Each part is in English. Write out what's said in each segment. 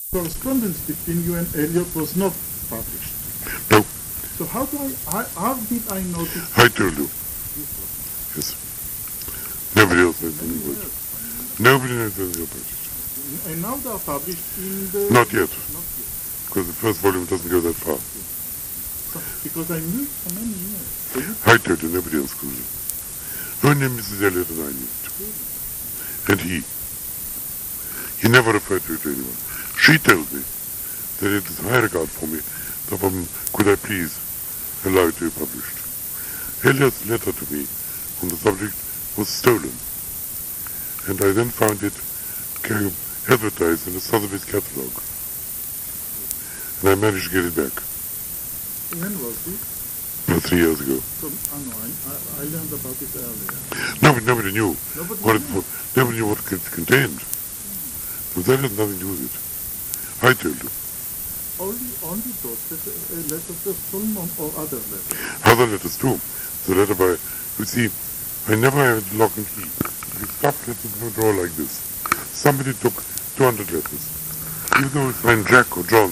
correspondence between you and Eliot was not published. No, So how did I know this? I told you. Yes. Nobody else knows anything about it. Nobody knows anything about it. And now they are published in the... Not yet, Not yet. because the first volume doesn't go that far. So, because I knew it for many years. So you I told you, nobody else could. Only Mrs. Eliot and I knew it. And he never referred to it to anyone. She told me that it is high regard for me that could I please allow it to be published. Eliot's letter to me on the subject was stolen, and I then found it advertised in a Sotheby's catalogue, and I managed to get it back when was it? about 3 years ago. So, no, I learned about it earlier. Nobody knew nobody knew what it contained. So that had nothing to do with it. I told you. Only those letters were stolen or other letters? Other letters too. The letter by, you see, I never had lock and key. You stuffed letters in a drawer like this. Somebody took 200 letters. Even though it's signed Jack or John,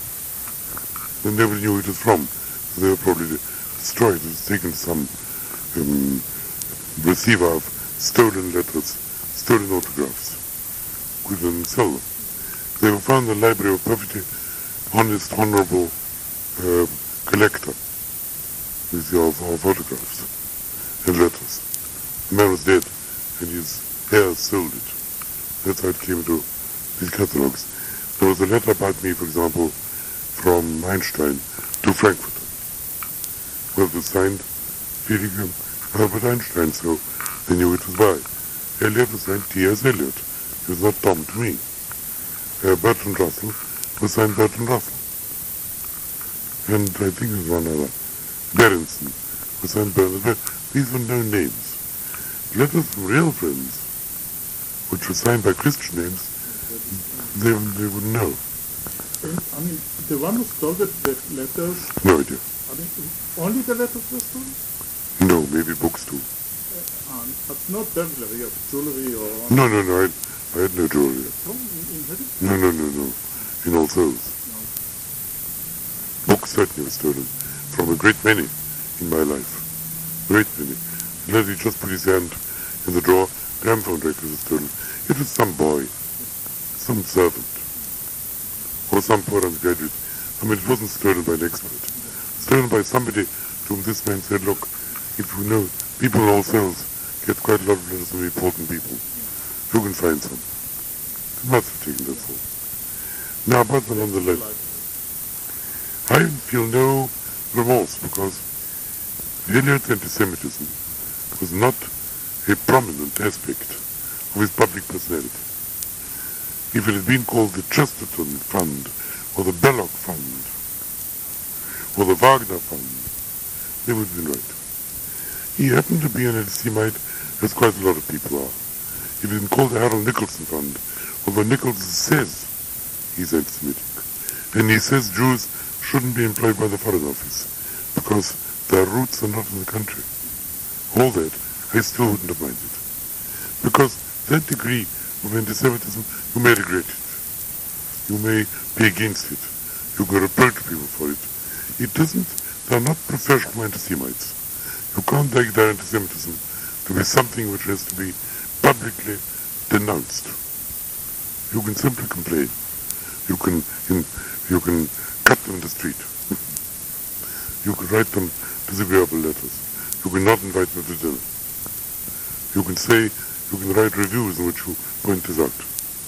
then nobody knew who it was from. So they were probably destroyed. It was taken to some receiver of stolen letters, stolen autographs. Couldn't sell them. They were found in the library of a perfectly honest, honorable collector of autographs and letters. The man was dead, and his heirs sold it. That's how it came to these catalogues. There was a letter about me, for example, from Einstein to Frankfurt. Well, it was signed Felix Albert Einstein, so they knew it was by. Eliot was signed T.S. Eliot. It was not Tom to me. Bertrand Russell was signed Bertrand Russell. And I think there was one other. Berenson was signed Bernard. These were no names. Letters from real friends, which were signed by Christian names, they would know. And, I mean, the one who stole the letters... No idea. I mean, only the letters were stolen? No, maybe books too. But not burglary of jewelry or... No, I had no jewelry. So, in No. In All Souls. No. Books certainly were stolen from a great many in my life. Great many. And as he just put his hand in the drawer, gramophone records were stolen. It was some boy, some servant, or some poor undergraduate. I mean, it wasn't stolen by an expert. Stolen by somebody to whom this man said, look, if you know, people in All Souls get quite a lot of letters from important people. You can find some. They must have taken that all. Now, but nonetheless, I feel no remorse because Eliot's anti-Semitism was not a prominent aspect of his public personality. If it had been called the Chesterton Fund, or the Belloc Fund, or the Wagner Fund, they would have been right. He happened to be an anti-Semite, as quite a lot of people are. If it had been called the Harold Nicholson Fund, although Nichols says he's anti-Semitic, and he says Jews shouldn't be employed by the Foreign Office because their roots are not in the country. All that, I still wouldn't have minded. Because that degree of anti-Semitism, you may regret it. You may be against it. You can reproach people for it. It doesn't, they're not professional anti-Semites. You can't take their anti-Semitism to be something which has to be publicly denounced. You can simply complain. You can cut them in the street. You can write them disagreeable letters. You can not invite them to dinner. You can write reviews in which you point this out.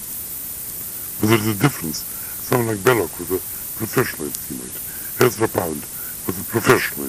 But there's a difference. Someone like Belloc was a professional anti-Semite. Ezra Pound was a professional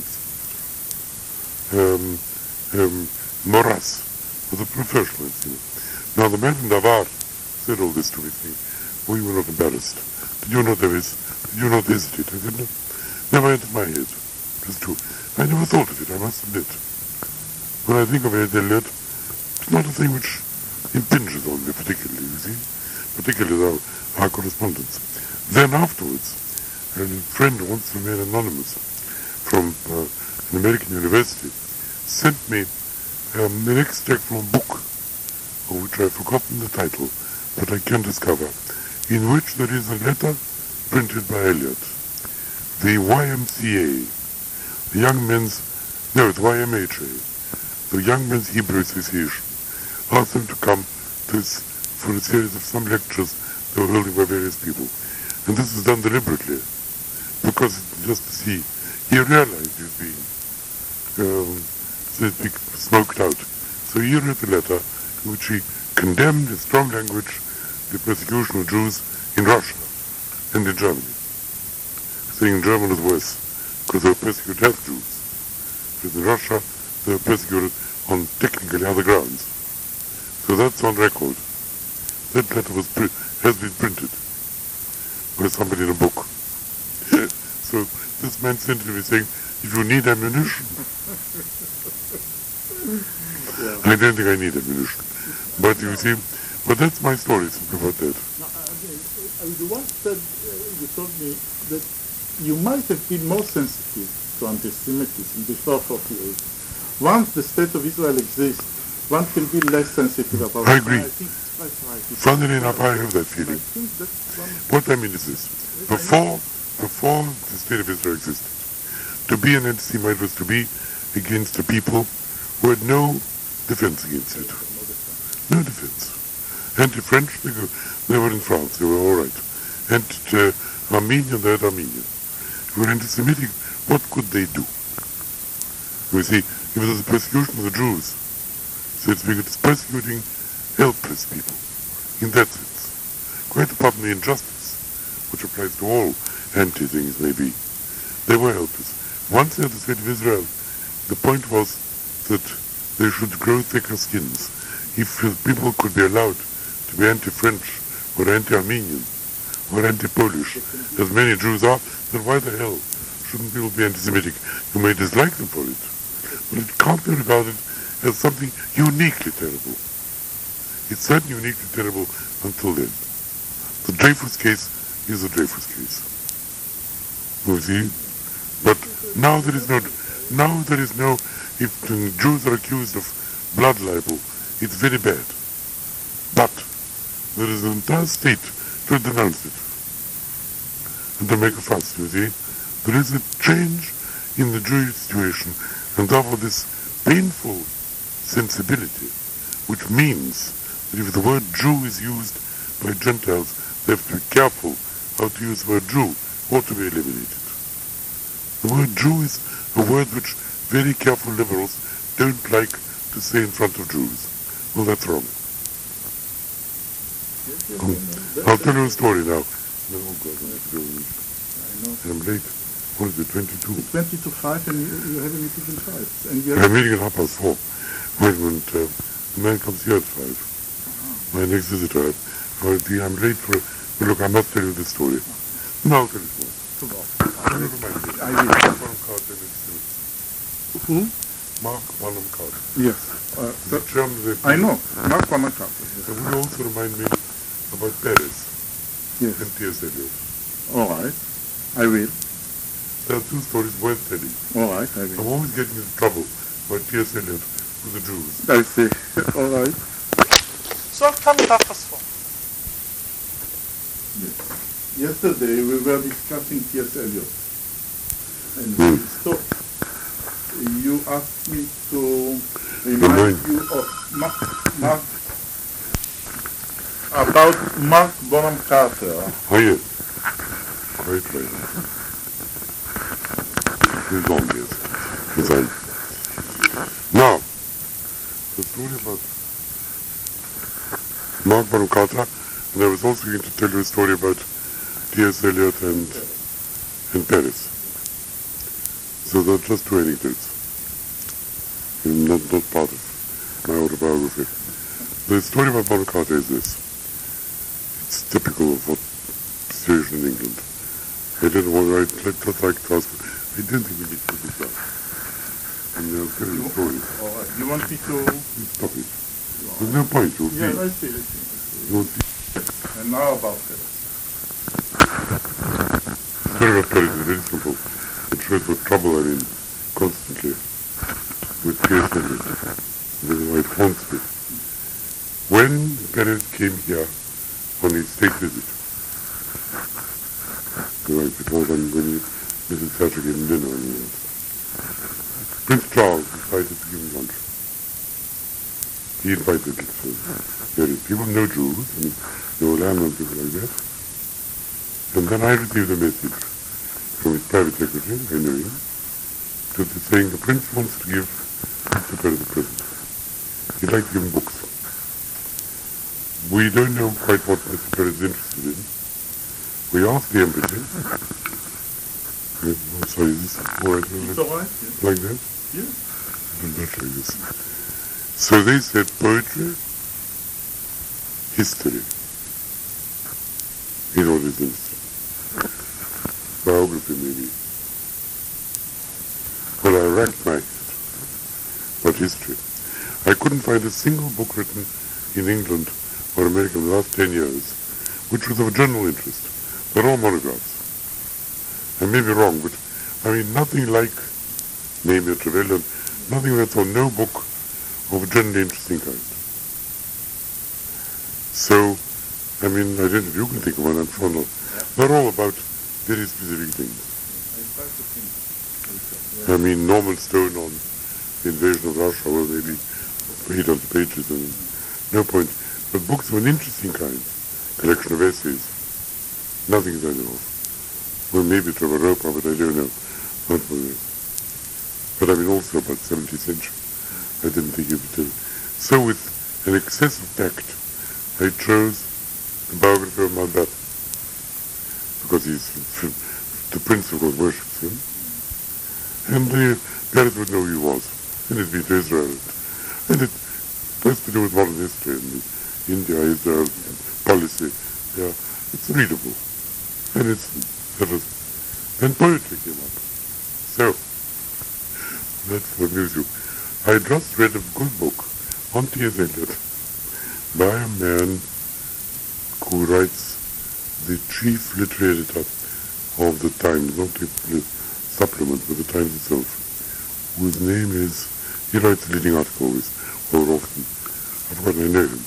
anti-Semite. Maurras was a professional anti-Semite. Now the man in Navarre said all this to me, saying, "Oh, you were not embarrassed. Did you not hesitate?" I said, "No, never entered my head. It was true. I never thought of it, I must admit. When I think of Eliot, it's not a thing which impinges on me particularly, you see, particularly our correspondence. Then afterwards, a friend who wants to remain anonymous from an American university sent me an extract from a book of which I've forgotten the title, but I can discover in which there is a letter printed by Eliot. The YMCA, the Young Men's, no, it's YMHA, the Young Men's Hebrew Association, asked them to come to for a series of some lectures they were holding by various people. And this was done deliberately, because just to see, he realized he was being smoked out. So he wrote a letter in which he condemned in strong language the persecution of Jews in Russia and in Germany, saying in Germany was worse because they were persecuted as Jews, because in Russia they were persecuted on technically other grounds. So that's on record. That letter has been printed by somebody in a book. So this man sent to me saying, if you need ammunition, I don't think I need ammunition. But you see, but that's my story, simply about that. You once said, you told me that you might have been more sensitive to anti-Semitism before 48. Once the state of Israel exists, one can be less sensitive about it. I agree. I think that's right. Funnily enough, I have that feeling. What I mean is this. Before the state of Israel existed, to be an anti-Semite was to be against the people who had no defense against it. No defense. Anti-French, they were in France, they were all right. Anti-Armenian, they had Armenian. If they were anti-Semitic, what could they do? You see, if it was a persecution of the Jews, so it's persecuting helpless people, in that sense. Quite apart from the injustice, which applies to all anti-things maybe, they were helpless. Once they had the state of Israel, the point was that they should grow thicker skins. If people could be allowed to be anti-French or anti-Armenian or anti-Polish, as many Jews are, then why the hell shouldn't people be anti-Semitic? You may dislike them for it, but it can't be regarded as something uniquely terrible. It's certainly uniquely terrible until then. The Dreyfus case is a Dreyfus case. You see? But now there is no, if the Jews are accused of blood libel, it's very bad. But there is an entire state to denounce it and to make a fuss, you see. There is a change in the Jewish situation, and therefore this painful sensibility, which means that if the word Jew is used by Gentiles, they have to be careful how to use the word Jew, ought to be eliminated. The word Jew is a word which very careful liberals don't like to say in front of Jews. Well, that's wrong. I'll tell you a story now. Oh God, I'm late. What is it, 22? It's 20 to 5 and you're having a meeting at 5. And I'm meeting at 4:30. When the man comes here at 5. My next visitor. I'm late for... But look, I must tell you this story. No, I'll tell you more. Never mind. I will. Mark Bonham Carter and Who? Mark Bonham Carter. Yes. The German of the I know. Mark Bonham Carter. It would also remind me about Paris Yes. and T.S. Eliot. All right. I will. There are two stories worth telling. All right. I I'm will. always getting into trouble about T.S. Eliot with the Jews. I see. All right. So come Tafas for. Yes. Yesterday we were discussing T.S. Eliot. And we stopped. You asked me to remind you of about Mark Bonham Carter. Oh, yes. Quite right. He's on, yes. He's on. Now, the story about Mark Bonham Carter, and I was also going to tell you a story about T.S. Eliot and Paris. So they're just two anecdotes. Not part of my autobiography. The story about Bonham Carter is this. It's typical of what situation in England. I didn't want to write, just like to ask, I didn't think we need to do that. And I'll tell you the story. All right. You want me to... Stop it. There's no point, you'll see. Yeah, I see. You'll see. And now about this. The story about Paris is very simple. It shows what trouble I'm in constantly with T.S. Eliot. This is why it haunts me. When Paris came here on his state visit, Right, it was when Mrs. Thatcher gave him dinner on the end. Prince Charles decided to give him lunch. He invited various people, no Jews, and no lamb and people like that. And then I received a message from his private secretary, I know him, saying the prince wants to give Mr. Perez a present. He'd like to give him books. We don't know quite what Mr. Perez is interested in. We asked the embassy. I'm sorry, is this all right? It's all right, yes. Like that? Yes. Not like this. So they said poetry, history. You know what it is. Biography maybe. Well, I racked my head about history. I couldn't find a single book written in England or America in the last 10 years which was of general interest. They're all monographs. I may be wrong, but I mean nothing like Nehemiah Trevelyan, nothing like that, or no book of a generally interesting kind. So, I mean, I don't know if you can think of one, I'm sure not. They're all about very specific things. I mean, Norman Stone on the invasion of Russia, well, maybe 800 pages, and no point. But books of an interesting kind, collection of essays, nothing is I know of. Well, maybe Trevor Roper, but I don't know. Not for that. But I mean, also about 17th century. I didn't think it would do. So with an excess of tact, I chose the biography of Mountbatten, because the prince, of course, worships him. And Perez would know who he was, and he's been to Israel. And it has to do with modern history and India, Israel, policy. Yeah, it's readable. And then poetry came up. So, that's what amuse you. I just read a good book on T.S. Eliot by a man who writes the chief literary editor of the Times, not the supplement, but the Times itself, whose name is, he writes a leading article always, or often. I've forgotten, I know him.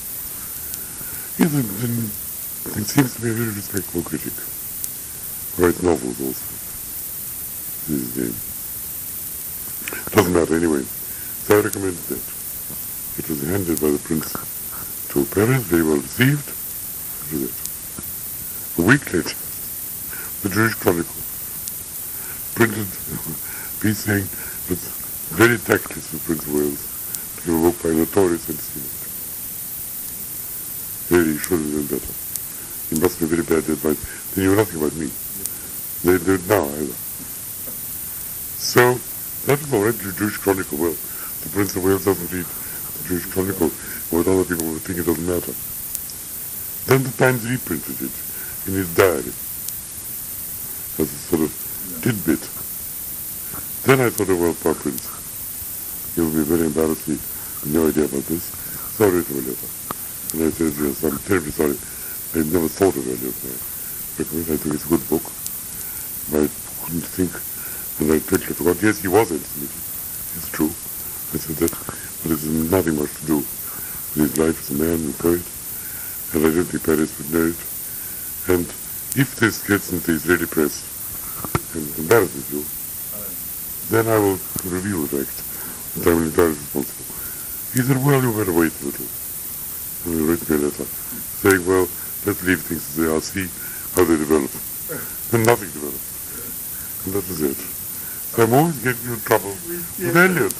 He seems to be a very respectable critic. He writes novels also. This is his name. Doesn't matter anyway. So I recommend that. It was handed by the prince to Perez, very well received. After that. A week later, the Jewish Chronicle printed a piece saying it's very tactless for Prince of Wales to give a book by a notorious anti-Semite. Really, he should have done better. He must be very bad advice. They knew nothing about me. They don't now either. So, that was already the Jewish Chronicle. Well, the Prince of Wales doesn't read the Jewish Chronicle, what other people would think it doesn't matter. Then the Times reprinted it in his diary as a sort of tidbit. Then I thought, well, poor Prince, he'll be very embarrassed, he had no idea about this, so I wrote him a letter. And I said, yes, I'm terribly sorry, I'd never thought of Eliot. I think it's a good book. I couldn't think, and I totally forgot. Yes, he was anti-Semitic, it's true. I said that, but it has nothing much to do with his life as a man and poet, and I don't think Perez would know it. And if this gets into the Israeli press and embarrasses you, then I will reveal the fact that I'm entirely responsible. He said, well, you better wait a little. And he wrote me a letter saying, well, let's leave things as they are, see how they develop. And nothing developed. And that was it. So I'm always getting in trouble with Eliot.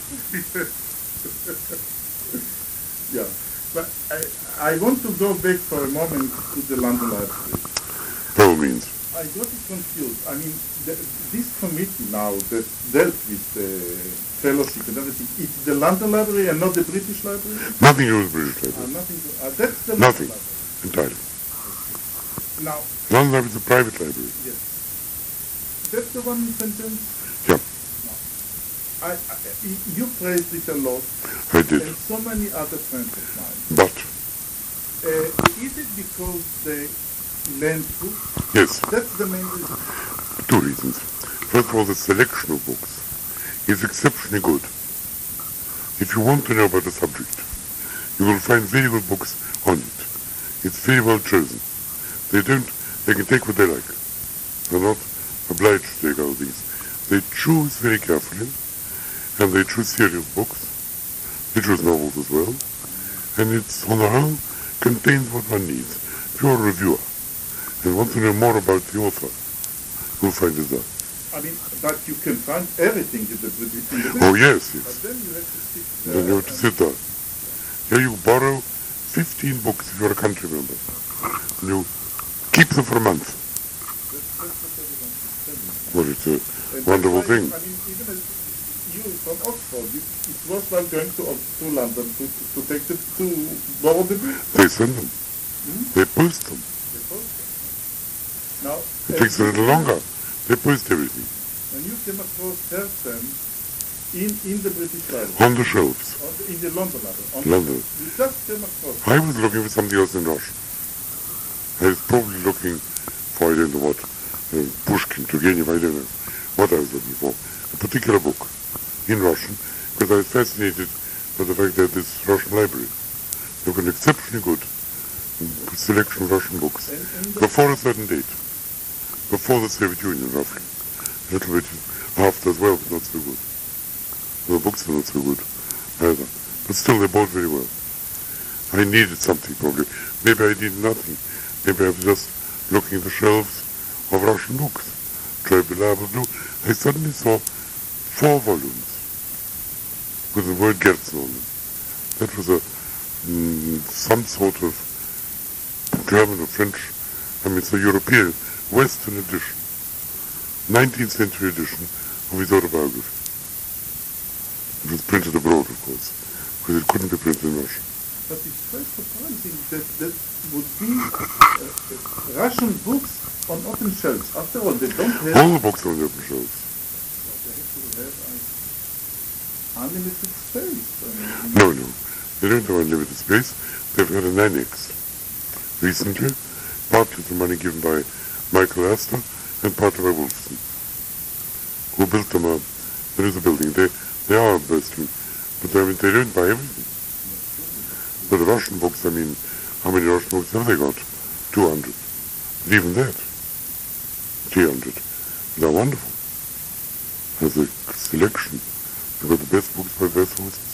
Yeah, but I want to go back for a moment to the London Library. By all means. I got it confused. I mean, this committee now that dealt with fellowship and everything, it's the London Library and not the British Library? Nothing to do with the British Library. That's the Nothing. London Library. Entirely. Now, London Library is a private library. yes. That's the one sentence? Yeah, You praised it a lot. I did. And so many other friends of mine. But, Is it because they lend books? yes, That's the main reason. two reasons. First of all, the selection of books is exceptionally good. If you want to know about a subject, you will find very good books on it. It's very well chosen. They can take what they like. They're not obliged to take all these. They choose very carefully, and they choose serious books. They choose novels as well, and it's on the whole contains what one needs. If you're a reviewer and want to know more about the author, you'll find it there. I mean, but you can find everything in the British. Oh yes, yes. But then you have to sit there. Then you have to sit there. Here you borrow 15 books if you're a country member. And you keep them for a month. That's what everyone is telling. Well, it's a And wonderful that's why, thing. I mean, even as you from Oxford, it was like going to London to take to borrow the book. They send them. They post them. They post them. Now, It takes a little longer. They post everything. when you came across Herzen in the British Library, On the shelves. in the London Library, London. you just came across. I was looking for something else in Russian. I was probably looking for, I don't know what, Pushkin, Turgenev, I don't know what I was looking for. A particular book in Russian, because I was fascinated by the fact that this Russian library, they've got an exceptionally good selection of Russian books And before a certain date, before the Soviet Union, roughly. A little bit after as well, but not so good. The books are not so good either. But still, they bought very well. I needed something probably. Maybe I did nothing. Maybe I was just looking at the shelves of Russian books. Which I'd be liable to do. I suddenly saw 4 volumes with the word Gerzen on them. That was some sort of German or French, I mean it's a European, Western edition, 19th century edition of his autobiography. It was printed abroad, of course, because it couldn't be printed in Russia. But it's very surprising that would be Russian books on open shelves. After all, they don't have. All the books are on the open shelves. They have to have unlimited space. I mean, No, they don't have unlimited space. They've had an annex recently, partly the money given by Michael Astor and partly by Wolfson, who built them up. There is a building. They are bursting, but I mean they don't buy everything. But the Russian books, I mean, how many Russian books have they got? 200. But even that, 300. They're wonderful. As a selection, they've got the best books by best authors.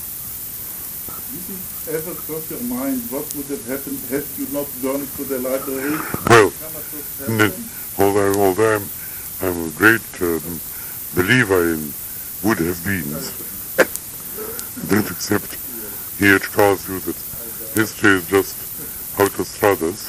did it ever cross your mind what would have happened had you not gone to the library? Well, Come across n- Herzen? although I'm a great believer in would have beens, don't accept E.H. Carr's view that history is just autostradas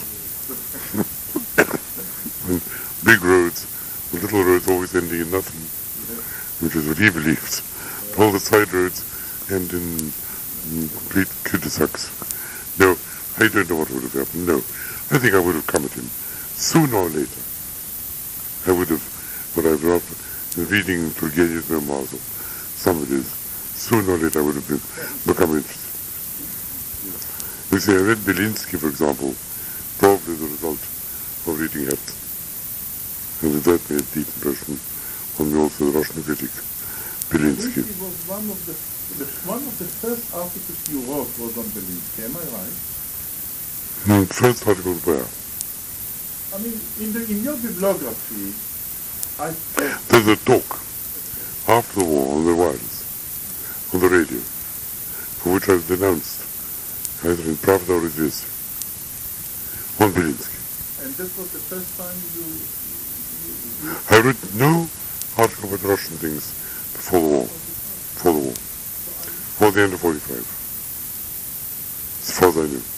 and big roads, and little roads always ending in nothing, which is what he believes. All the side roads end in complete cul-de-sacs. No, I don't know what would have happened. No, I think I would have come at him sooner or later. I would have, what I've read in reading Turgenev's memoirs or somebody's, sooner or later I would have become interested. You see, I read Belinsky, for example, probably the result of reading Herzen. And that made a deep impression on me also, the Russian critic, Belinsky. Belinsky was one of the first articles you wrote was on Belinsky, am I right? First article where? I mean, in your bibliography, I There's a talk after the war on the wireless, on the radio, for which I was denounced, either in Pravda or Izvestia, on Belinsky. and that was the first time you I read no article about Russian things before the war, before the end of 45, as far as I knew.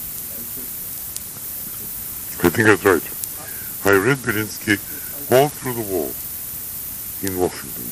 I think that's right. I read Belinsky all through the war in Washington.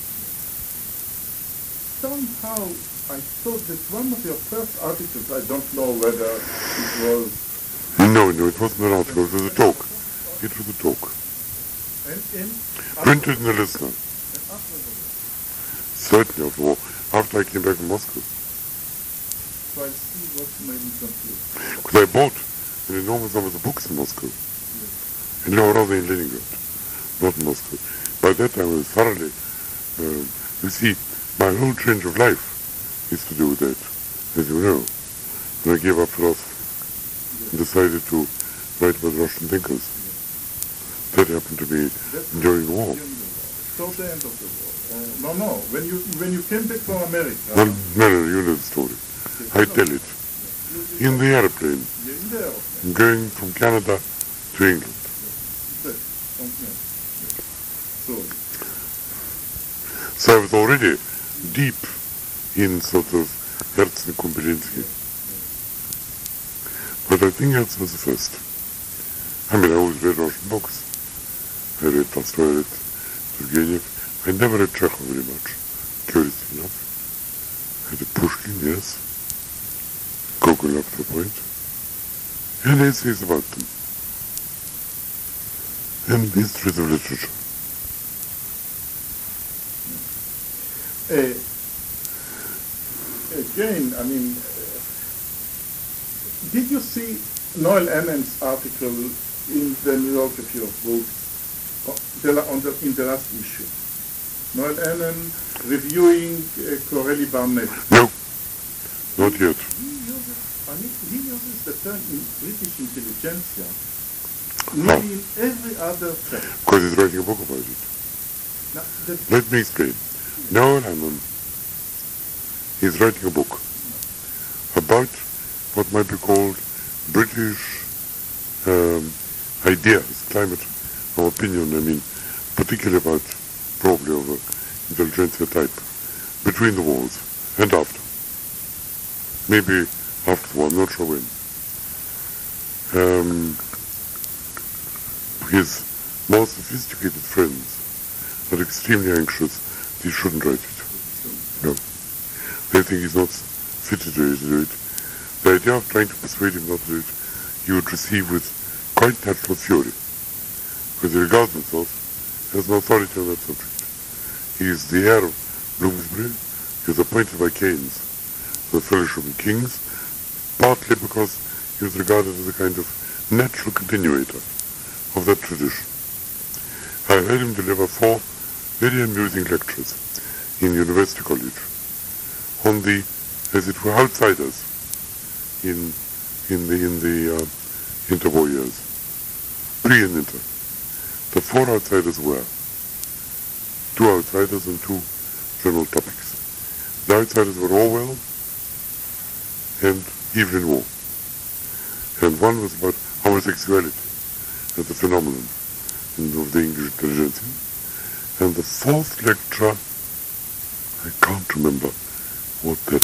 somehow I thought that one of your first articles, I don't know whether it was, No, it wasn't an article, it was a talk. It was a talk. and Printed in the Listener. after the war. Certainly after the war, after I came back from Moscow. So I see what made me confused. Because I bought an enormous number of books in Moscow. And no, rather in Leningrad, not in Moscow. By that time I was thoroughly, you see, my whole change of life is to do with that, as you know. When I gave up philosophy and decided to write about Russian thinkers. That happened to me during the war. Toward the end of the war. No. When you came back from America. No, you know the story. I tell it. In the airplane. In the airplane. Going from Canada to England. So I was already deep in sort of Herzen Kumberinsky. But I think Herzen was the first. I mean, I always read Russian books. I read Tolstoy, I read Turgenev. I never read Chekhov very much, curiously enough. I read Pushkin, yes. Gogol up to a point. And essays about them. And histories of literature. Again, I mean, did you see Noel Annen's article in the New York Review of Books in the last issue? Noel Annen reviewing Corelli Barnett. No, not yet. He uses the term in British intelligentsia nearly in every other text. Because he's writing a book about it. Now, let me explain. Noel Annen is writing a book about what might be called British ideas, climate of opinion, I mean, particularly about probably of intelligentsia type, between the wars and after. Maybe after the war, I'm not sure when. His more sophisticated friends are extremely anxious that he shouldn't write it. No. They think he's not fitted to do it. The idea of trying to persuade him not to do it, he would receive with quite natural fury, because he regards himself as an authority on that subject. He is the heir of Bloomsbury. He was appointed by Keynes to the Fellowship of Kings, partly because he was regarded as a kind of natural continuator of that tradition. I heard him deliver 4 very amusing lectures in University College on the, as it were, outsiders in the interwar years, pre and inter. The 4 outsiders were 2 outsiders and 2 general topics. The outsiders were Orwell and Evelyn Waugh. And one was about homosexuality as a phenomenon of the English intelligentsia. And the 4th lecture, I can't remember what that.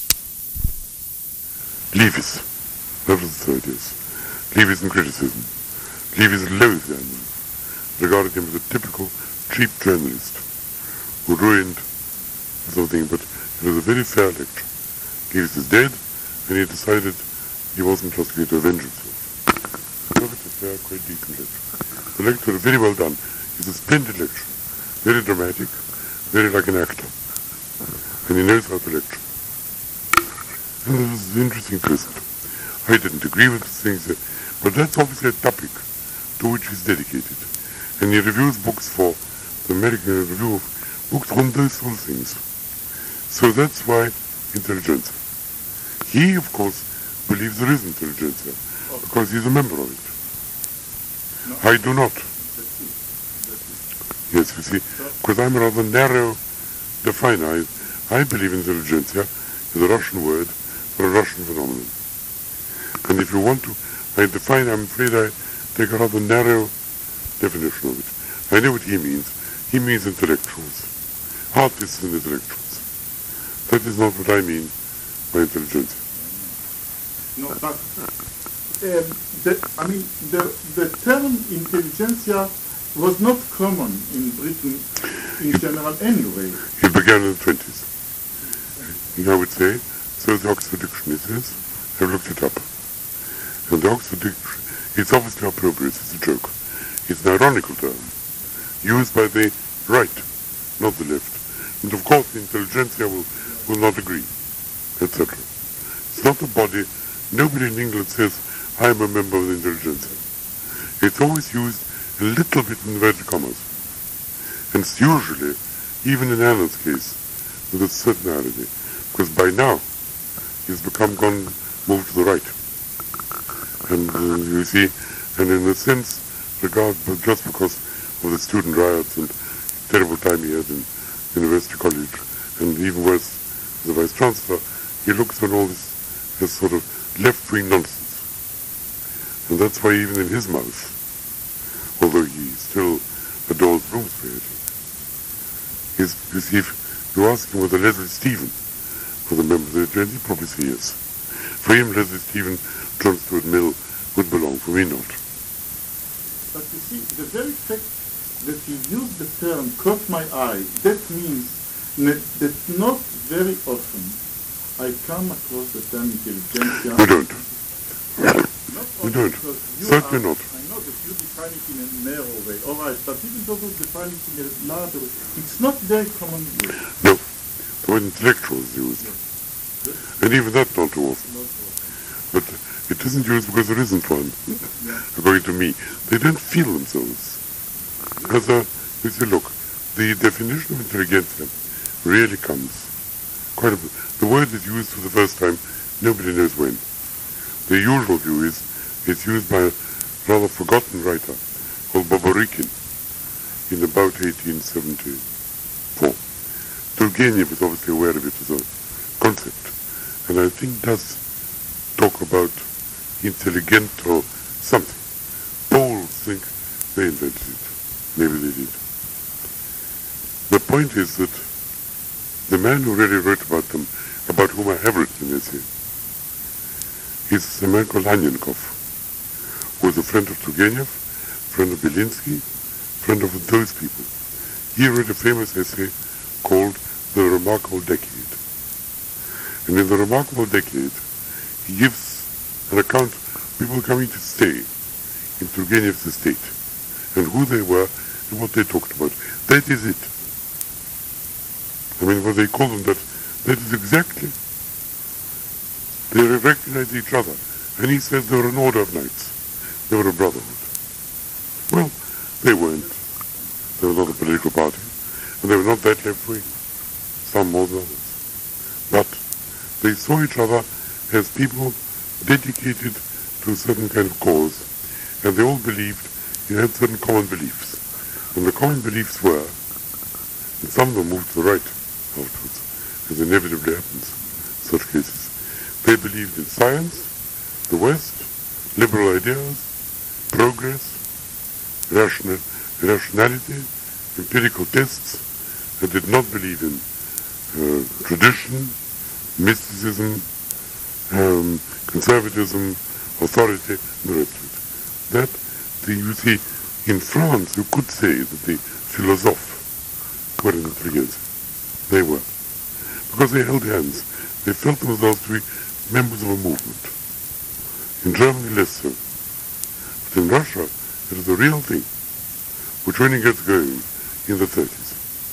Leavis. That was the 3rd, yes. Leavis and criticism. Leavis loathed Annen, regarded him as a typical cheap journalist who ruined something, but it was a very fair lecture. Leavis is dead, and he decided he wasn't just going to avenge himself. So it's a fair, quite decent lecture. The lecture was very well done. It's a splendid lecture. Very dramatic, very like an actor. And he knows how to lecture. And it was interesting to listen to. I didn't agree with the things, but that's obviously a topic to which he's dedicated. And he reviews books for the American Review of Books on those sort of things. So that's why intelligentsia. He, of course, believes there is intelligentsia, because he's a member of it. No. I do not. Yes, you see, because I'm a rather narrow definer. I believe intelligentsia is a Russian word for a Russian phenomenon. And if you want to, I define, I'm afraid I take a rather narrow definition of it. I know what he means. He means intellectuals, artists and intellectuals. That is not what I mean by intelligentsia. No, but the term intelligentsia was not common in Britain in general anyway. It began in the 20s. I would say, so the Oxford Dictionary says. I've looked it up. And the Oxford Dictionary, it's obviously opprobrious, it's a joke. It's an ironical term, used by the right, not the left. And of course the intelligentsia will not agree, etc. It's not a body. Nobody in England says, I'm a member of the intelligentsia. It's always used a little bit in inverted commas. And it's usually, even in Annen's case, with a certain irony, because by now he's moved to the right. And you see, and in a sense, just because of the student riots and terrible time he had in University College, and even worse, as a vice chancellor, he looks on all this as sort of left-wing nonsense. And that's why even in his mouth, although he still adores Bloomsbury, I think, you see, if you ask him whether Leslie Stephen was a member of the Agenda, he probably say yes. For him, Leslie Stephen, John Stuart Mill would belong, for me not. But you see, the very fact that you use the term caught my eye, that means that not very often I come across the term intelligentsia. We don't. Not We don't. Certainly not. I know that you define it in a narrow way, all right, but even though you define it in a larger way, it's not very common use. No. The word intellectual is used. And even that not too often. But it isn't used because there isn't one, according to me. They don't feel themselves. Because, you see, look, the definition of intelligentsia really comes quite a bit. The word is used for the first time, nobody knows when. The usual view is it's used by a rather forgotten writer called Boborikin in about 1874. Turgenev is obviously aware of it as a concept, and I think does talk about intelligent or something. Poles think they invented it. Maybe they did. The point is that the man who really wrote about them, about whom I have written an essay, is a man called Annenkov, who was a friend of Turgenev, friend of Belinsky, friend of those people. He wrote a famous essay called The Remarkable Decade. And in The Remarkable Decade, he gives an account of people coming to stay in Turgenev's estate, and who they were and what they talked about. That is it. I mean, what they call them, that is exactly. They recognize each other. And he says they were an order of knights. They were a brotherhood. Well, they weren't. They were not a political party. And they were not that left-wing. Some more than others. But they saw each other as people dedicated to a certain kind of cause. And they all believed they had certain common beliefs. And the common beliefs were, and some of them moved to the right afterwards, as inevitably happens in such cases. They believed in science, the West, liberal ideas, progress, rationality, empirical tests, and did not believe in tradition, mysticism, conservatism, authority, and the rest of it. That, you see, in France, you could say that the philosophes were in intelligence. They were. Because they held hands. They felt themselves to be members of a movement. In Germany, less so. But in Russia, it is a real thing, which only gets going in the 30s.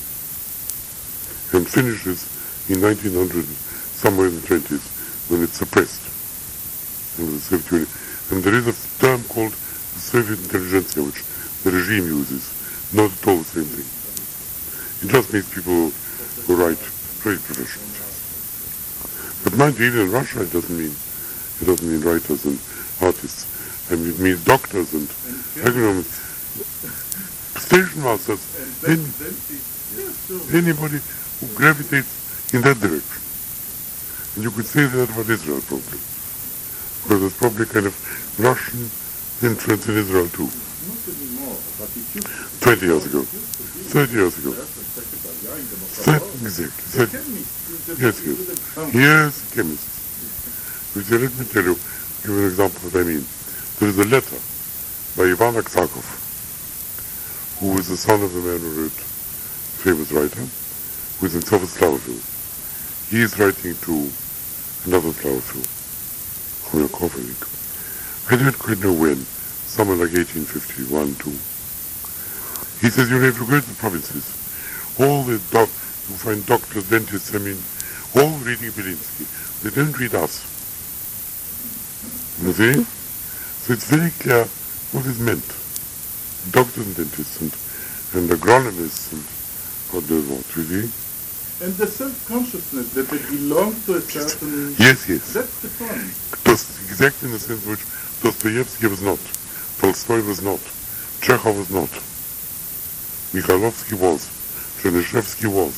And finishes in 1900, somewhere in the 20s, when it's suppressed under the Soviet Union. And there is a term called the Soviet intelligentsia, which the regime uses. Not at all the same thing. It just means people who write very professional. But mind you, even in Russia, it doesn't mean writers and artists. I mean, it means doctors and agronomists, station masters, anybody who gravitates in that direction. And you could say that about Israel probably. Because there's probably kind of Russian influence in Israel too. Not anymore, but it used to. 20 years ago. 30 years ago. Exactly. Yes. Yes, chemists. Which, let me tell you, give an example of what I mean. There is a letter by Ivan Aksakov, who was the son of the man who wrote, famous writer, who is in Soviet Slavoville. He is writing to another Slavoville, Khonyakov, I think. I don't quite know when, somewhere like 1851, 2. He says, you know, if you go to the provinces, all the you find doctors, dentists, I mean, all reading Belinsky. They don't read us. You see? So it's very clear what is meant. Doctors and dentists and agronomists and God knows what, you see? And the self-consciousness that they belong to a certain... Yes. That's the point. Exactly in the sense which Dostoevsky was not, Tolstoy was not, Chekhov was not. Mikhailovsky was, Chernyshevsky was.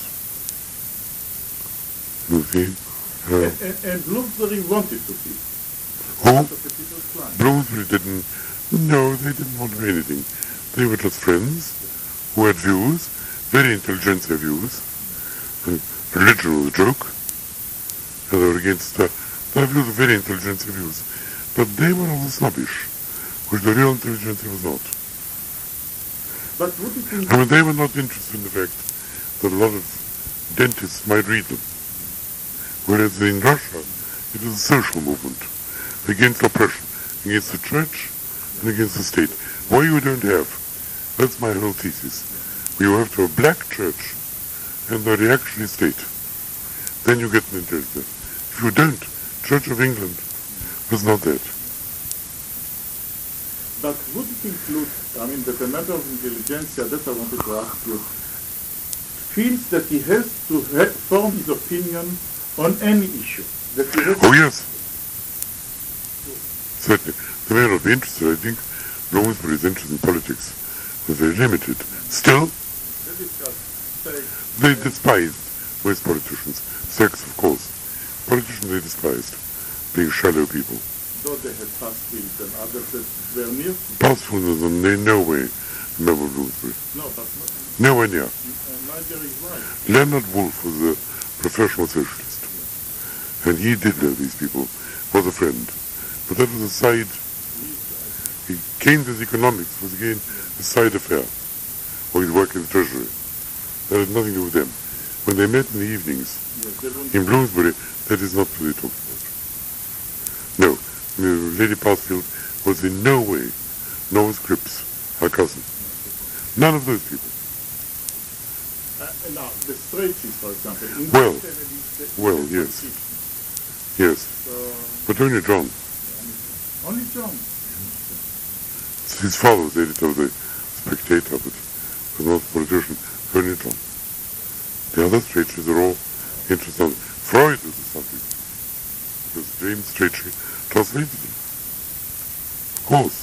You see? And Bloomsbury wanted to be. Who? Part of the People's Line. Bloomsbury didn't, no, they didn't want to do anything. They were just friends who had views, very intelligentsia views. Religion was a joke. And they were against, their views were very intelligentsia views. But they were all snobbish, which the real intelligentsia was not. But would it be... I mean, they were not interested in the fact that a lot of dentists might read them. Whereas in Russia, it was a social movement against oppression, against the church and against the state. Why you don't have, that's my whole thesis, you have to have a black church and a reactionary state. Then you get an intelligence. If you don't, Church of England was not that. But would it include, I mean, that a member of intelligentsia, that I wanted to ask you, feels that he has to form his opinion on any issue? That he has Oh yes, certainly. They may not be interested. I think Bloomsbury's interest in politics was very limited. Still, they despised most politicians. Sex, of course. Politicians they despised, being shallow people. Though they had Pasfield and others that were near to Pasfield was in no way a member of Bloomsbury. No, but Nowhere near. neither is right. Leonard Woolf was a professional socialist. And he did know these people, was a friend. But that was a side, Keynes' economics was again a side affair, or his work in the Treasury. That had nothing to do with them. When they met in the evenings Yes, they won't- in Bloomsbury, that is not what they talked about. No, Lady Pasfield was in no way Noah Cripps, her cousin. None of those people. now, the Strachys, for example. In Well, Kennedy, well, yes. Yes, So, but only John. only John. His father was editor of the Spectator, but was not a politician, only John. The other Strachys are all interested. Freud was the subject, because James Strachey translated them. Of course.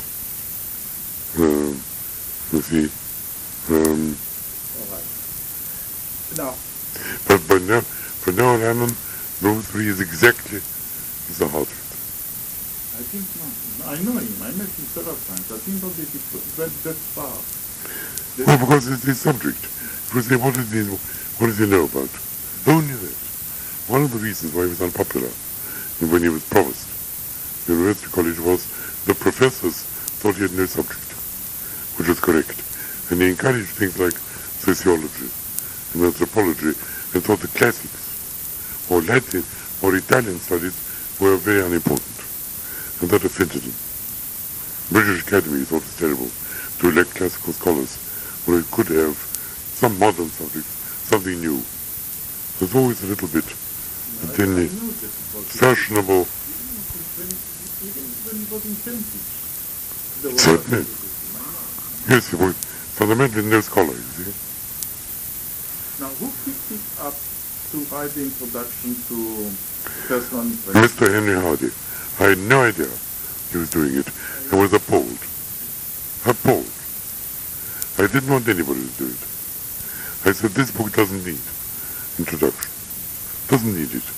You see, All right. Now, but now, for Noel Hammond, Bloomsbury is exactly as the heart of it. I think not. I know him. I met him several times. I think not that it went that far. Well, because it's his subject. Because what does he know about? Only that. One of the reasons why he was unpopular when he was provost at University College was the professors thought he had no subject, which was correct. And he encouraged things like sociology and anthropology and thought the classics or Latin or Italian studies were very unimportant. And that offended him. British Academy thought it terrible to elect classical scholars when it could have some modern subject, something new. There's always a little bit I knew that it was fashionable. even when it was in Cambridge. There was Certainly. Yes, he was fundamentally no scholar, you see. Now, who picked it up to write the introduction to personal impression? Mr. Henry Hardy. I had no idea he was doing it. I was appalled. Appalled. I didn't want anybody to do it. I said, this book doesn't need introduction. Doesn't need it.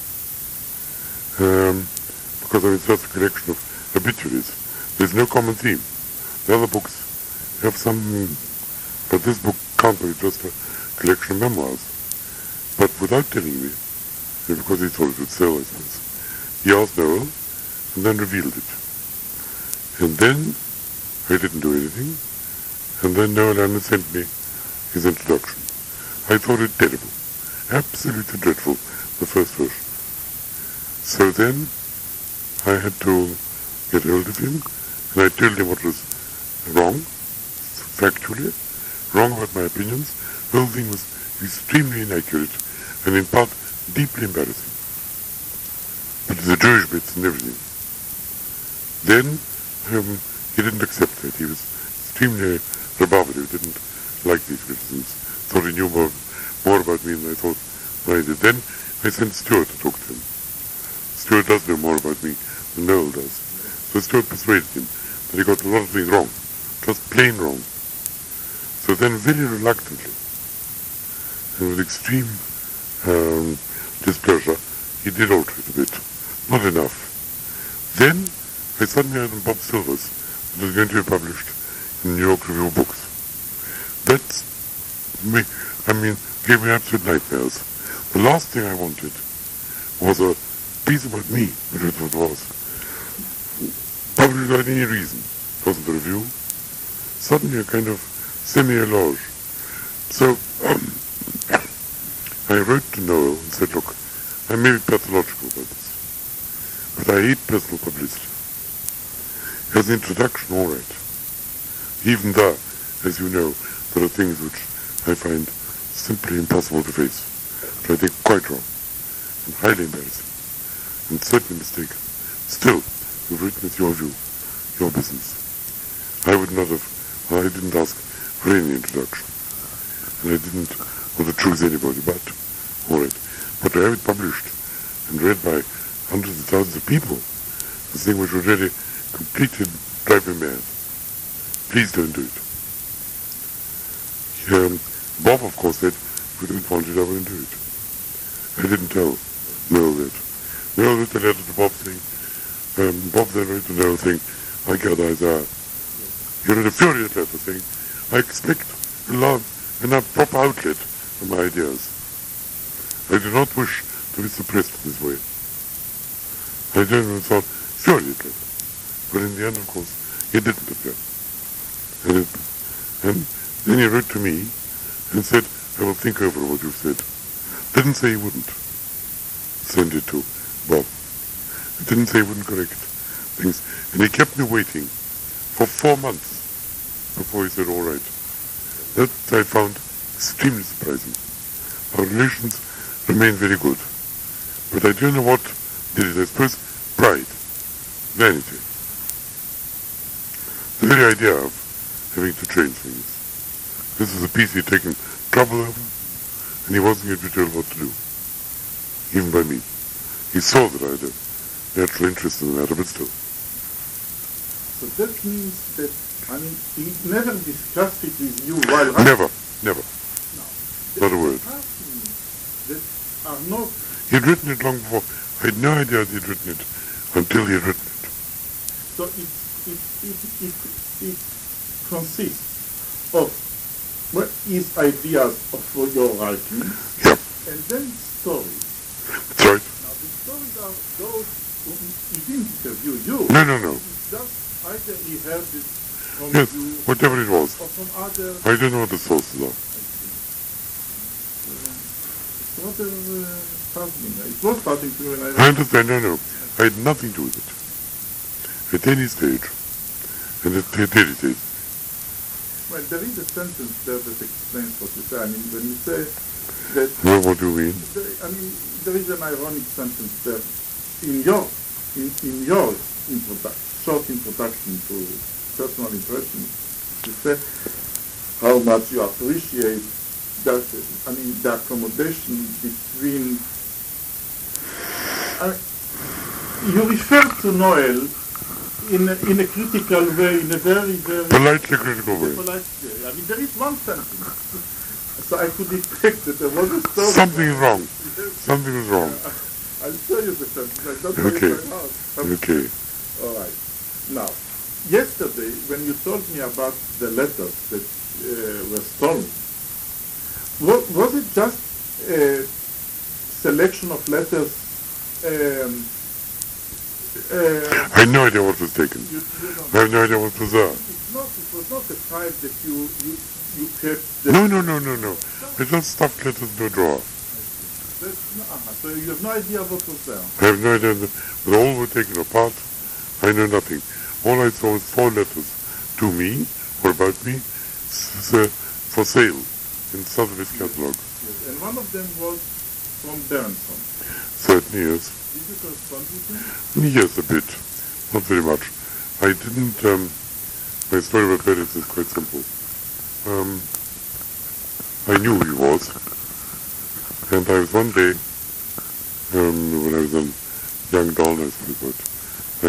Because it's just a collection of obituaries. There's no common theme. The other books have some, but this book can't be just a collection of memoirs. But without telling me, because he thought it would sell, I suppose, he asked Noel, and then revealed it. And then I didn't do anything, and then Noel Hammond sent me his introduction. I thought it terrible, absolutely dreadful, the first version. So then I had to get hold of him, and I told him what was wrong, factually, wrong about my opinions. The whole thing was extremely inaccurate, and in part deeply embarrassing. But the Jewish bits and everything. Then he didn't accept it. He was extremely rebuffed. He didn't like these criticisms. Thought he knew more about me than I thought I did. Then I sent Stuart to talk to him. Stuart does know more about me than Noel does. So Stuart persuaded him that he got a lot of things wrong. Just plain wrong. So then very reluctantly, and with extreme displeasure, he did alter it a bit. Not enough. Then I suddenly heard on Bob Silvers that it was going to be published in the New York Review of Books. That's me, gave me absolute nightmares. The last thing I wanted was a piece about me, which is what it was. Published without any reason. It wasn't a review. Suddenly a kind of semi-eloge. So I wrote to Noel and said, look, I may be pathological about this, but I hate personal publicity. As an introduction, all right. Even there, as you know, there are things which I find simply impossible to face, which I think quite wrong, and highly embarrassing, and certainly mistaken. Still, you've written it your view, your business. I would not have, I didn't ask for any introduction, and I didn't want to choose anybody, but, all right. But to have it published and read by hundreds of thousands of people, a thing which would really completely drive me mad. Please don't do it. Bob, of course, said, if we don't want it, I won't do it. I didn't tell Noel that. Noel wrote a letter to Bob saying, Bob then wrote to Noel saying, I gather Isaiah. He wrote a furious letter saying, I expect a proper outlet for my ideas. I do not wish to be suppressed in this way. I don't know, thought furious letter. But in the end, of course, he didn't appear. And then he wrote to me and said, I will think over what you've said. Didn't say he wouldn't send it to Bob. He didn't say he wouldn't correct things. And he kept me waiting for 4 months before he said, all right. That I found extremely surprising. Our relations remain very good. But I don't know what did it. I suppose pride, vanity. The very idea of having to change things. This was a piece he'd taken trouble over, and he wasn't going to be told what to do, even by me. He saw that I had a natural interest in the matter, but still. So that means that, he never discussed it with you while... Never. No. Not a word. That are not... He'd written it long before. I had no idea he'd written it until he had written it. So it consists of his ideas of your writing, Yep. and then stories. That's right. Now the stories are those who he didn't interview you. No. It's just either he heard it from Yes, you whatever it was. or from other... I don't know what the sources are. It's rather puzzling. It was puzzling to me when I... I understand, no. I had nothing to do with it. At any stage. And at any stage. Well, there is a sentence there that explains what you say. When you say that... Well, what do you mean? There is an ironic sentence there in your short introduction to personal impressions. You say how much you appreciate that, the accommodation between... you refer to Noel in a critical way, in a very, very... Politely critical way. Polite way. There is one sentence. So I could detect that there was a story. Something is wrong. Something is wrong. I'll show you the sentence. I don't Okay. know it by heart. Okay. All right. Now, yesterday, when you told me about the letters that were stolen, was it just a selection of letters? I have no idea what was taken. I have no idea what was there. It was not the type that you kept... No. I just stuffed letters into a drawer. So you have no idea what was there? I have no idea. But all were taken apart. I know nothing. All I saw was 4 letters to me, or about me, for sale in Sotheby's catalogue. Yes. And one of them was from Berenson. Certainly, yes. Did you correspond with him? Yes, a bit. Not very much. I didn't... my story about Beretz is quite simple. I knew who he was. And I was one day, when I was a young doll, I suppose about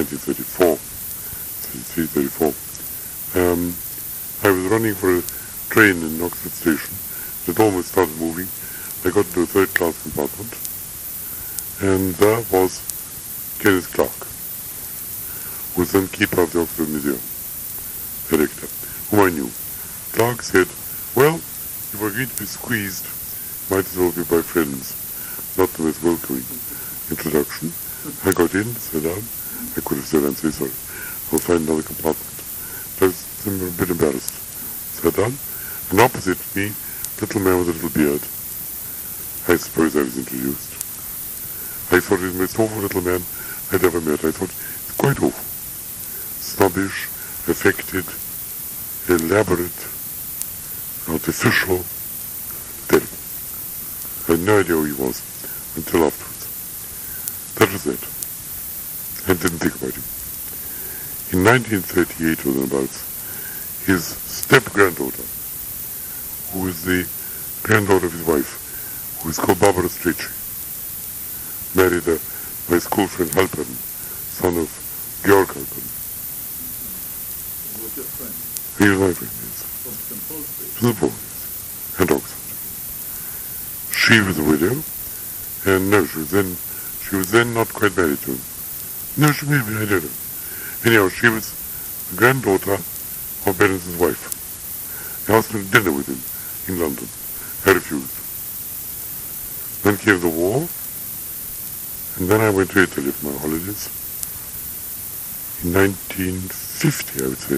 1934, I was running for a train in Oxford Station. It almost started moving. I got into a third-class compartment, and there was Kenneth Clark, who was then keeper of the Oxford Museum, director, whom I knew. Clark said, well, if we're going to be squeezed, might as well be by friends, not the most welcoming introduction. I got in, sat down. I could have said, I'm so sorry, I'll find another compartment. I was a bit embarrassed. Sat down, and opposite me, little man with a little beard. I suppose I was introduced. I thought he was the most awful little man I'd ever met. I thought, it's quite awful. Snobbish, affected, elaborate, artificial, terrible. I had no idea who he was until afterwards. That was it. I didn't think about him. In 1938 or thereabouts, his step-granddaughter, who was the granddaughter of his wife, who was called Barbara Strachey, married my school friend Halpern, son of Georg Halpern. Was your friend? He was my friend, yes. From St. Paul's Day? To the Paul, yes. And Oxford. She was a widow, and no, she was then not quite married to him. No, she may be, I don't know. Anyhow, she was the granddaughter of Berenson's wife. He asked me to dinner with him in London. I refused. Then came the war, and then I went to Italy for my holidays. In 1950, I would say.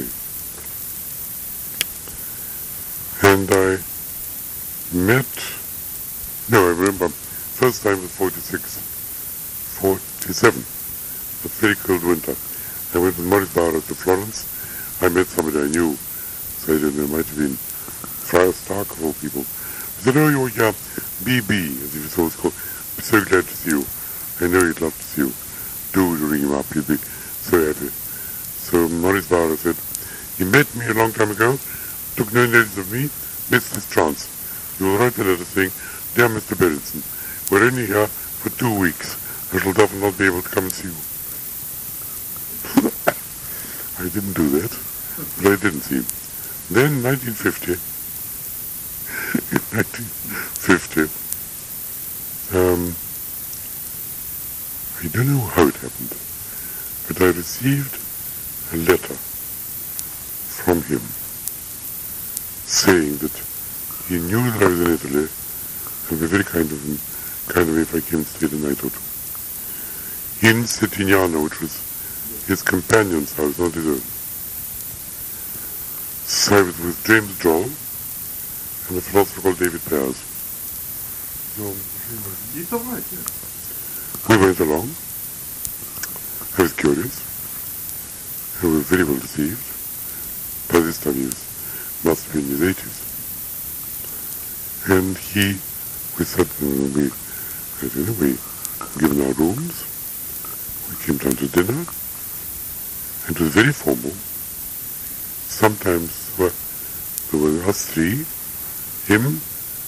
And I I remember, first time was 47, a very cold winter. I went with Maurice Bauer to Florence. I met somebody I knew, so I don't know, it might have been Friar Stark of all people. He said, oh, you're here, BB, as he was always called. I'm so glad to see you. I know he'd love to see you. Do ring him up, he'd be so happy. So Maurice Bauer said, he met me a long time ago, took no notice of me, missed his chance. You will write a letter saying, dear Mr. Berenson, we're only here for 2 weeks. I shall definitely not be able to come and see you. I didn't do that, but I didn't see him. Then 1950, I don't know how it happened, but I received a letter from him saying that he knew that I was in Italy and would be very kind of me if I came and stayed a night or two. In Settignano, which was his companion's house, not his own. So I was with James Joel and a philosopher called David Pears. It's all right, yes. We went along. I was curious. We were very well received. By this time he must have been in his 80s. And we sat, we given our rooms. We came down to dinner. And it was very formal. Sometimes there were us three, him,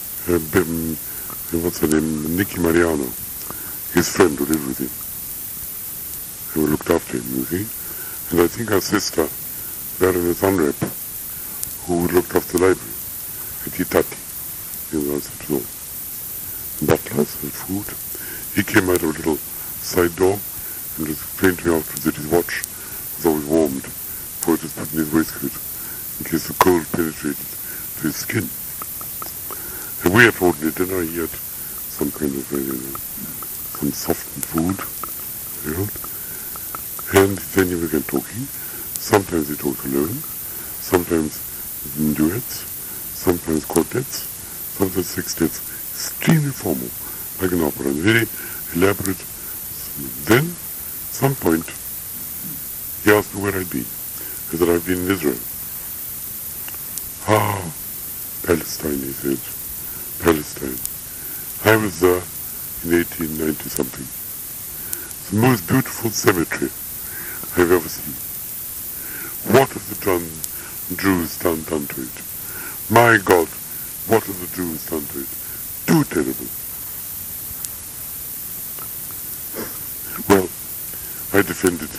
what's her name, Nicky Mariano, his friend who lived with him. And we looked after him, you see. And I think our sister, Baroness Unrep, who looked after the library, at Itati, in the hospital. Butlers and food. He came out of a little side door and explained to me afterwards that his watch was always warmed before it was put in his waistcoat in case the cold penetrated to his skin. And we had ordinary dinner. He had some kind of some softened food, and then he began talking. Sometimes he talked alone, sometimes in duets, sometimes quartets, sometimes sextets. Extremely formal, like an opera, and very elaborate. Then, at some point, he asked me where I'd been. I said, I've been in Israel. Ah, Palestine, he said. Palestine. I was there in 1890-something. It's the most beautiful cemetery I've ever seen. What have the Jews done to it? My God, what have the Jews done to it? Too terrible. Well, I defended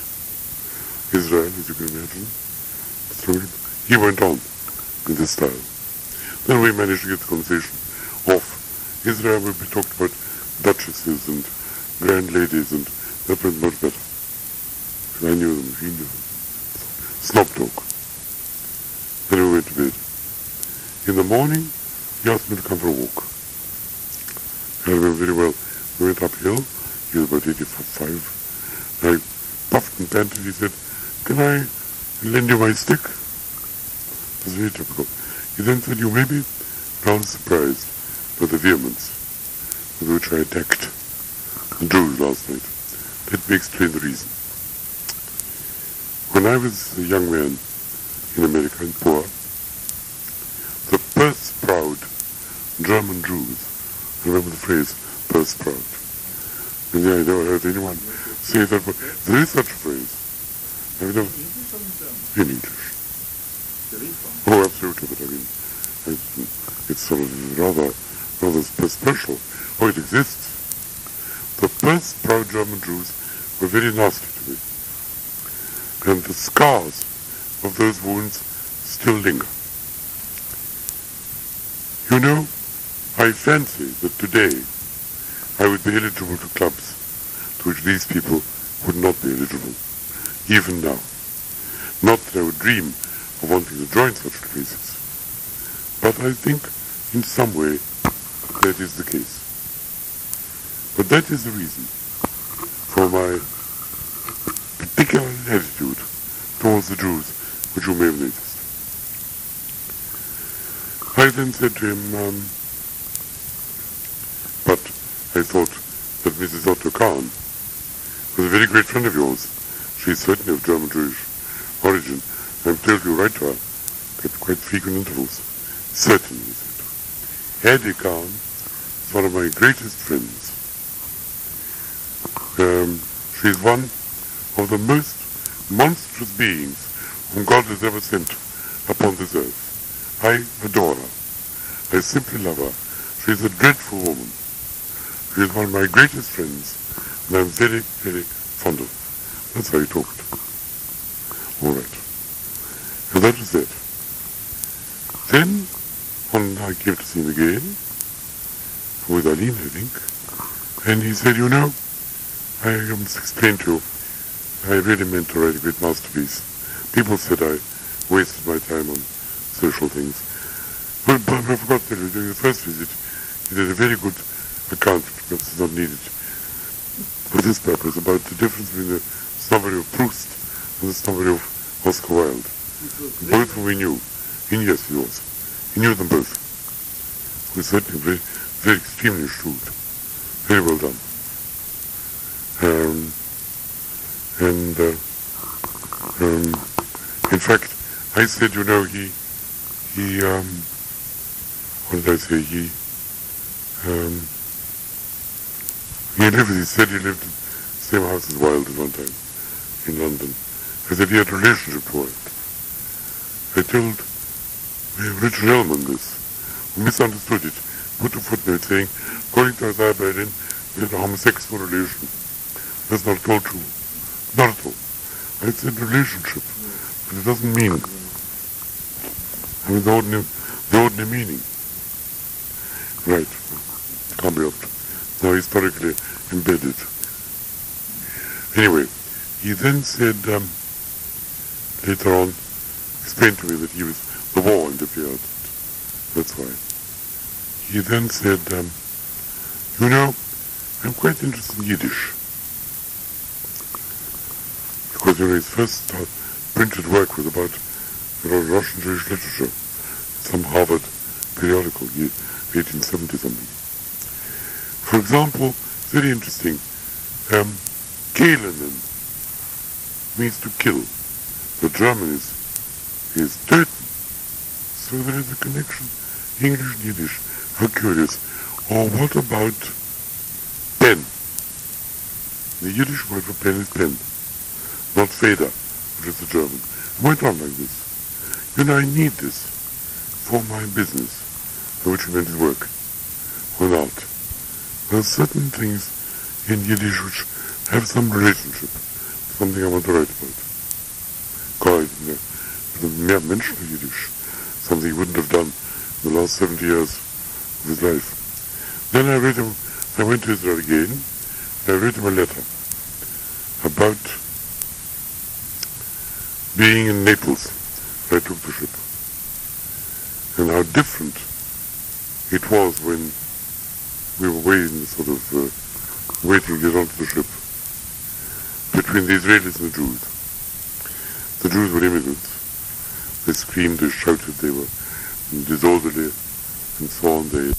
Israel, as you can imagine. So he went on in this style. Then we managed to get the conversation off. Israel, we talked about duchesses and grand ladies, and that went much better. I knew them, he knew them. Snob talk. Then we went to bed. In the morning, he asked me to come for a walk. I remember very well. We went uphill. He was about 85. I puffed and panted. He said, "Can I lend you my stick?" It was very typical. He then said, "You may be rather surprised by the vehemence with which I attacked the Jews last night. Let me explain the reason. When I was a young man in America and poor, the purse-proud German Jews, remember the phrase, purse-proud? And yeah, I never heard anyone say that, but there is such a phrase. Have you never? In English. Oh, absolutely, but I mean, it's sort of rather special. Oh, it exists. The purse-proud German Jews were very nasty to me. And the scars of those wounds still linger. You know, I fancy that today I would be eligible to clubs to which these people would not be eligible, even now. Not that I would dream of wanting to join such places, but I think in some way that is the case. But that is the reason for my particular attitude towards the Jews, which you may have noticed. I then said to him, but I thought that Mrs. Otto Kahn was a very great friend of yours. She is certainly of German Jewish origin. I'm told you write to her at quite frequent intervals. Certainly, he said. Hedy Kahn is one of my greatest friends. She is one of the most monstrous beings whom God has ever sent upon this earth. I adore her. I simply love her. She is a dreadful woman. She is one of my greatest friends, and I'm very, very fond of her. That's how he talked. All right. So that was it. Then, I came to see him again, with Aline, I think, and he said, "You know, I must explain to you, I really meant to write a great masterpiece. People said I wasted my time on social things. But I forgot to tell you, during the first visit, he did a very good account, which perhaps is not needed for this purpose, about the difference between the snobbery of Proust and the snobbery of Oscar Wilde. Both whom we knew. And yes, he was. He knew them both. He was certainly very, very extremely shrewd. Very well done. In fact, I said, you know, what did I say? He said he lived in the same house as Wilde at one time in London. I said he had a relationship to Wilde. I told Richard Ellman this, who misunderstood it, put a footnote saying, according to Isaiah Berlin, we had a homosexual relation. That's not at all true. Not at all. I said relationship, but it doesn't mean, I mean the ordinary meaning. Right, can't be helped. Now historically embedded. Anyway, he then said, later on, explained to me that the war interfered. That's why. He then said, you know, I'm quite interested in Yiddish. Because, you know, his first printed work was about Russian Jewish literature in some Harvard periodical, 1870 something. For example, very interesting, Kehlenen means to kill. The German is töten. So there is a connection, English and Yiddish. How curious. Or what about pen? The Yiddish word for pen is pen, not Feder, which is the German. It went on like this. You know, I need this for my business, for which he meant his work, or not. There are certain things in Yiddish which have some relationship, something I want to write about. God, you know, the mere mention of Yiddish, something he wouldn't have done the last 70 years of his life. Then I went to Israel again, I wrote him a letter about being in Naples, where I took the ship, and how different it was when we were waiting to get onto the ship, between the Israelis and the Jews. The Jews were immigrants. They screamed, they shouted, they were disorderly, and so on. They